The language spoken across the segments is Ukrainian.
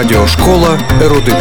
Радіошкола «Ерудит».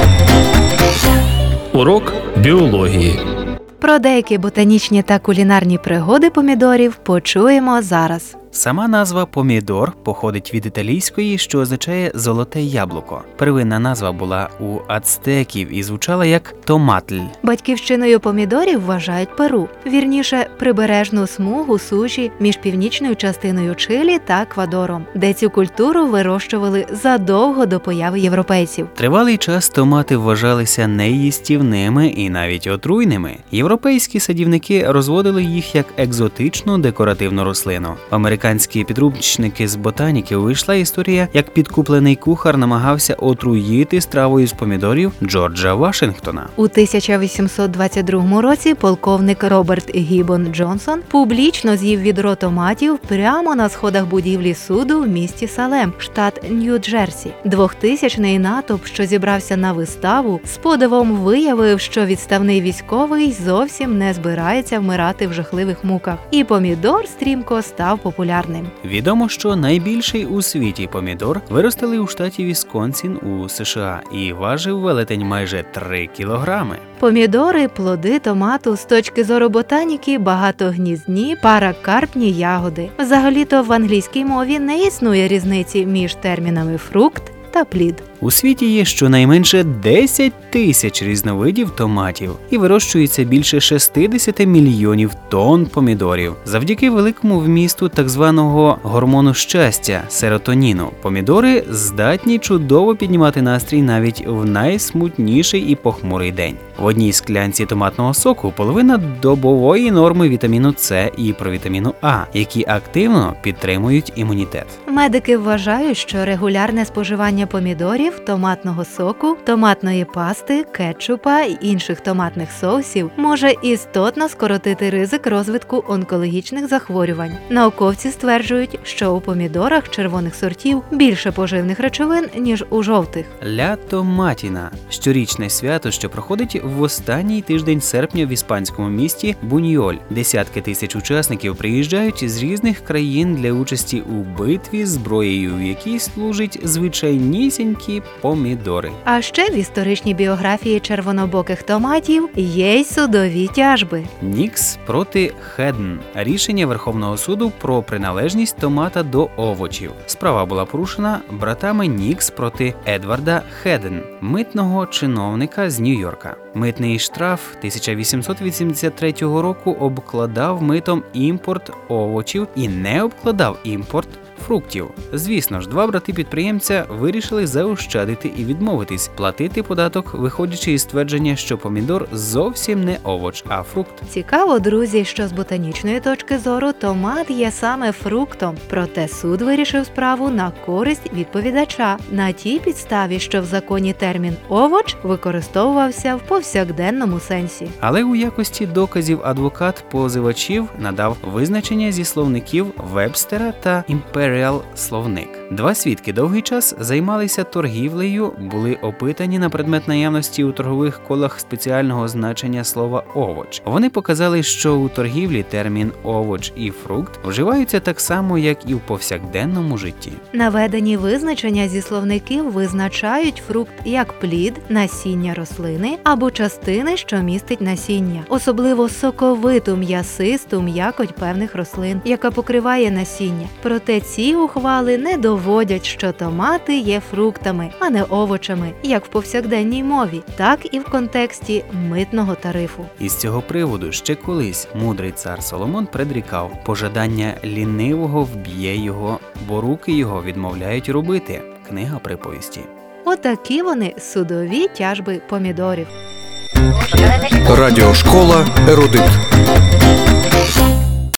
Урок біології. Про деякі ботанічні та кулінарні пригоди помідорів почуємо зараз. Сама назва помідор походить від італійської, що означає «золоте яблуко». Первинна назва була у ацтеків і звучала як томатль. Батьківщиною помідорів вважають Перу, вірніше прибережну смугу суші між північною частиною Чилі та Еквадором, де цю культуру вирощували задовго до появи європейців. Тривалий час томати вважалися неїстівними і навіть отруйними. Європейські садівники розводили їх як екзотичну декоративну рослину. Американські підручники з ботаніки вийшла історія, як підкуплений кухар намагався отруїти стравою з помідорів Джорджа Вашингтона. У 1822 році полковник Роберт Гіббон Джонсон публічно з'їв відро томатів прямо на сходах будівлі суду в місті Салем, штат Нью-Джерсі. 2000-й натовп, що зібрався на виставу, з подивом виявив, що відставний військовий зовсім не збирається вмирати в жахливих муках. І помідор стрімко став популярним. Відомо, що найбільший у світі помідор виростили у штаті Вісконсін у США і важив велетень майже 3 кілограми. Помідори – плоди томату з точки зору ботаніки багатогніздні паракарпні ягоди. Взагалі-то в англійській мові не існує різниці між термінами фрукт та плід. У світі є щонайменше 10 тисяч різновидів томатів і вирощується більше 60 мільйонів тонн помідорів. Завдяки великому вмісту так званого гормону щастя – серотоніну, помідори здатні чудово піднімати настрій навіть в найсмутніший і похмурий день. В одній склянці томатного соку половина добової норми вітаміну С і провітаміну А, які активно підтримують імунітет. Медики вважають, що регулярне споживання помідорів, томатного соку, томатної пасти, кетчупа і інших томатних соусів може істотно скоротити ризик розвитку онкологічних захворювань. Науковці стверджують, що у помідорах червоних сортів більше поживних речовин, ніж у жовтих. Ля Томатіна – щорічне свято, що проходить в останній тиждень серпня в іспанському місті Буньйоль. Десятки тисяч учасників приїжджають з різних країн для участі у битві з зброєю, в якій служать звичайнісінькі помідори. А ще в історичній біографії червонобоких томатів є й судові тяжби. Нікс проти Хедн – рішення Верховного суду про приналежність томата до овочів. Справа була порушена братами Нікс проти Едварда Хедн, митного чиновника з Нью-Йорка. Митний штраф 1883 року обкладав митом імпорт овочів і не обкладав імпорт фруктів. Звісно ж, два брати-підприємця вирішили заощадити і відмовитись платити податок, виходячи із твердження, що помідор зовсім не овоч, а фрукт. Цікаво, друзі, що з ботанічної точки зору томат є саме фруктом. Проте суд вирішив справу на користь відповідача на тій підставі, що в законі термін «овоч» використовувався в повсякденному сенсі. Але у якості доказів адвокат позивачів надав визначення зі словників Вебстера та Імперіал словник. Два свідки довгий час займалися торгівлею, були опитані на предмет наявності у торгових колах спеціального значення слова «овоч». Вони показали, що у торгівлі термін «овоч» і «фрукт» вживаються так само, як і в повсякденному житті. Наведені визначення зі словників визначають фрукт як плід, насіння рослини або частини, що містить насіння. Особливо соковиту м'ясисту м'якоть певних рослин, яка покриває насіння. Проте ці ухвали не доводять, що томати є фруктами, а не овочами, як в повсякденній мові, так і в контексті митного тарифу. Із цього приводу ще колись мудрий цар Соломон предрікав: «Пожадання лінивого вб'є його, бо руки його відмовляють робити». Книга приповісті. Отакі вони судові тяжби помідорів. Радіошкола «Ерудит».